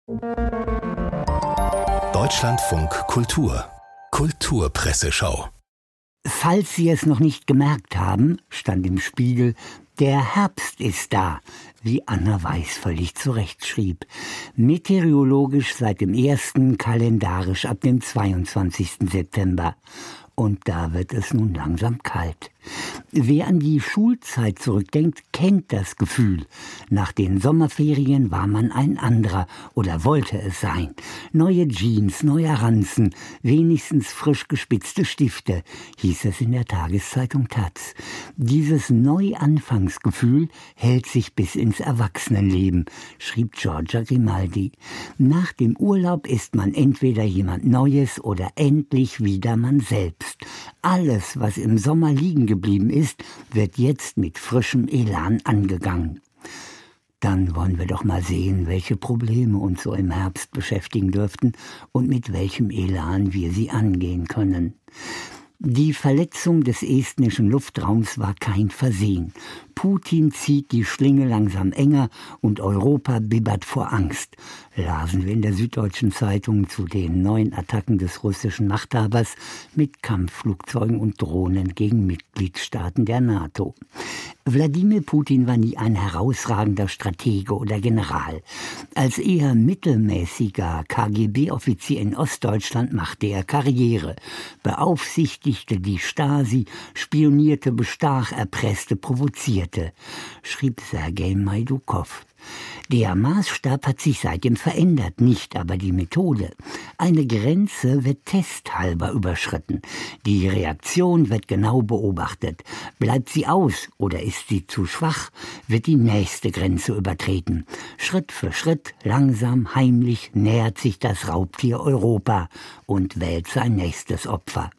Deutschlandfunk Kultur Kulturpresseschau. Falls Sie es noch nicht gemerkt haben, stand im Spiegel, der Herbst ist da, wie Anna Weiß völlig zurecht schrieb. Meteorologisch seit dem 1., kalendarisch ab dem 22. September. Und da wird es nun langsam kalt. Wer an die Schulzeit zurückdenkt, kennt das Gefühl. Nach den Sommerferien war man ein anderer oder wollte es sein. Neue Jeans, neuer Ranzen, wenigstens frisch gespitzte Stifte, hieß es in der Tageszeitung Taz. Dieses Neuanfangsgefühl hält sich bis ins Erwachsenenleben, schrieb Giorgia Grimaldi. Nach dem Urlaub ist man entweder jemand Neues oder endlich wieder man selbst. Alles, was im Sommer liegen geblieben ist, wird jetzt mit frischem Elan angegangen. Dann wollen wir doch mal sehen, welche Probleme uns so im Herbst beschäftigen dürften und mit welchem Elan wir sie angehen können. Die Verletzung des estnischen Luftraums war kein Versehen. Putin zieht die Schlinge langsam enger und Europa bibbert vor Angst, lasen wir in der Süddeutschen Zeitung zu den neuen Attacken des russischen Machthabers mit Kampfflugzeugen und Drohnen gegen Mitgliedstaaten der NATO. Wladimir Putin war nie ein herausragender Stratege oder General. Als eher mittelmäßiger KGB-Offizier in Ostdeutschland machte er Karriere, beaufsichtigte die Stasi, spionierte, bestach, erpresste, provozierte, schrieb Sergei Majdukow. Der Maßstab hat sich seitdem verändert, nicht aber die Methode. Eine Grenze wird testhalber überschritten. Die Reaktion wird genau beobachtet. Bleibt sie aus oder ist sie zu schwach, wird die nächste Grenze übertreten. Schritt für Schritt, langsam, heimlich nähert sich das Raubtier Europa und wählt sein nächstes Opfer.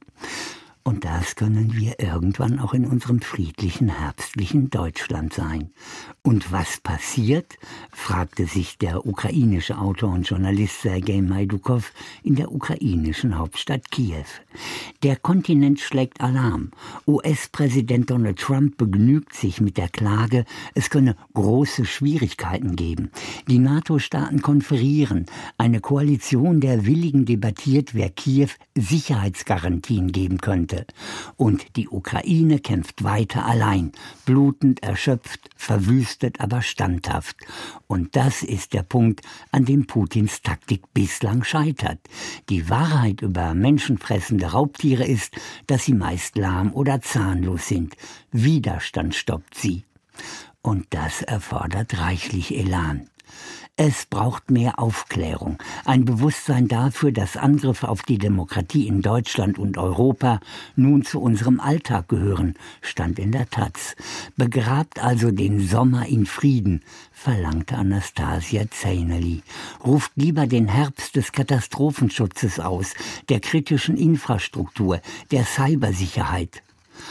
Und das können wir irgendwann auch in unserem friedlichen, herbstlichen Deutschland sein. Und was passiert, fragte sich der ukrainische Autor und Journalist Sergei Majdukow in der ukrainischen Hauptstadt Kiew. Der Kontinent schlägt Alarm. US-Präsident Donald Trump begnügt sich mit der Klage, es könne große Schwierigkeiten geben. Die NATO-Staaten konferieren. Eine Koalition der Willigen debattiert, wer Kiew Sicherheitsgarantien geben könnte. Und die Ukraine kämpft weiter allein, blutend, erschöpft, verwüstet, aber standhaft. Und das ist der Punkt, an dem Putins Taktik bislang scheitert. Die Wahrheit über menschenfressende Raubtiere ist, dass sie meist lahm oder zahnlos sind. Widerstand stoppt sie. Und das erfordert reichlich Elan. Es braucht mehr Aufklärung, ein Bewusstsein dafür, dass Angriffe auf die Demokratie in Deutschland und Europa nun zu unserem Alltag gehören, stand in der Taz. Begrabt also den Sommer in Frieden, verlangte Anastasia Zainerli. Ruft lieber den Herbst des Katastrophenschutzes aus, der kritischen Infrastruktur, der Cybersicherheit.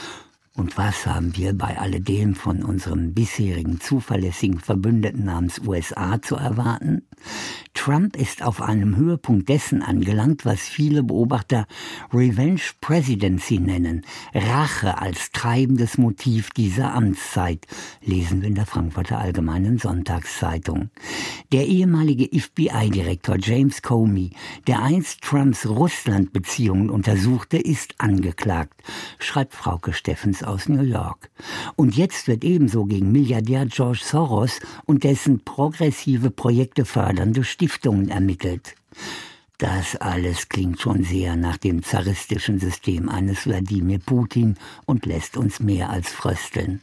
Und was haben wir bei alledem von unserem bisherigen zuverlässigen Verbündeten namens USA zu erwarten? Trump ist auf einem Höhepunkt dessen angelangt, was viele Beobachter Revenge Presidency nennen. Rache als treibendes Motiv dieser Amtszeit, lesen wir in der Frankfurter Allgemeinen Sonntagszeitung. Der ehemalige FBI-Direktor James Comey, der einst Trumps Russland-Beziehungen untersuchte, ist angeklagt, schreibt Frauke Steffens aus New York. Und jetzt wird ebenso gegen Milliardär George Soros und dessen progressive Projekte fördernde Stiftungen ermittelt. Das alles klingt schon sehr nach dem zaristischen System eines Wladimir Putin und lässt uns mehr als frösteln.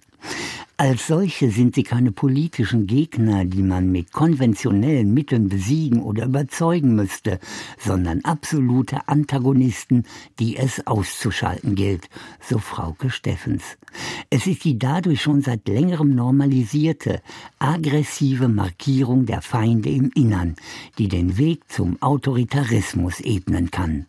Als solche sind sie keine politischen Gegner, die man mit konventionellen Mitteln besiegen oder überzeugen müsste, sondern absolute Antagonisten, die es auszuschalten gilt, so Frauke Steffens. Es ist die dadurch schon seit längerem normalisierte, aggressive Markierung der Feinde im Innern, die den Weg zum Autoritarismus ebnen kann.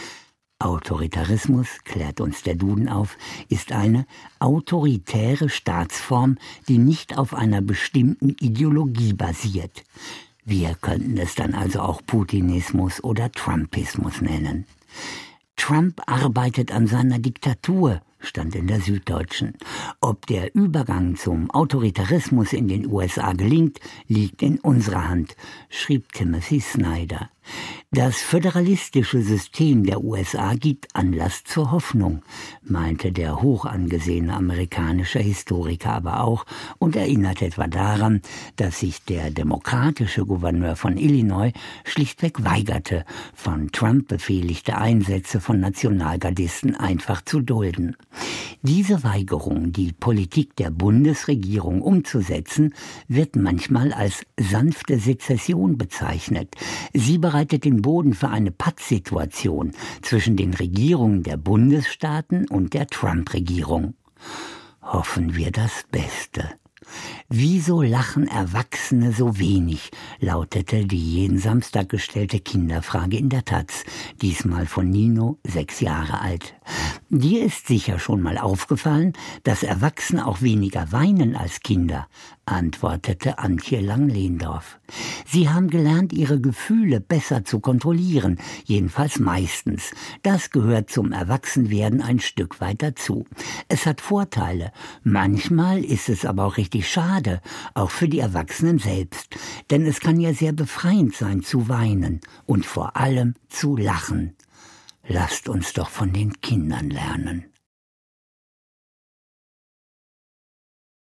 Autoritarismus, klärt uns der Duden auf, ist eine autoritäre Staatsform, die nicht auf einer bestimmten Ideologie basiert. Wir könnten es dann also auch Putinismus oder Trumpismus nennen. Trump arbeitet an seiner Diktatur, stand in der Süddeutschen. Ob der Übergang zum Autoritarismus in den USA gelingt, liegt in unserer Hand, schrieb Timothy Snyder. Das föderalistische System der USA gibt Anlass zur Hoffnung, meinte der hoch angesehene amerikanische Historiker aber auch und erinnert etwa daran, dass sich der demokratische Gouverneur von Illinois schlichtweg weigerte, von Trump befehligte Einsätze von Nationalgardisten einfach zu dulden. Diese Weigerung, die Politik der Bundesregierung umzusetzen, wird manchmal als sanfte Sezession bezeichnet. Sie bereitet den Boden für eine Pattsituation zwischen den Regierungen der Bundesstaaten und der Trump-Regierung. Hoffen wir das Beste. Wieso lachen Erwachsene so wenig, lautete die jeden Samstag gestellte Kinderfrage in der Taz, diesmal von Nino, 6 Jahre alt. Dir ist sicher schon mal aufgefallen, dass Erwachsene auch weniger weinen als Kinder, antwortete Antje Lang-Lehndorff. Sie haben gelernt, ihre Gefühle besser zu kontrollieren, jedenfalls meistens. Das gehört zum Erwachsenwerden ein Stück weit dazu. Es hat Vorteile. Manchmal ist es aber auch richtig schade, auch für die Erwachsenen selbst. Denn es kann ja sehr befreiend sein, zu weinen und vor allem zu lachen. Lasst uns doch von den Kindern lernen.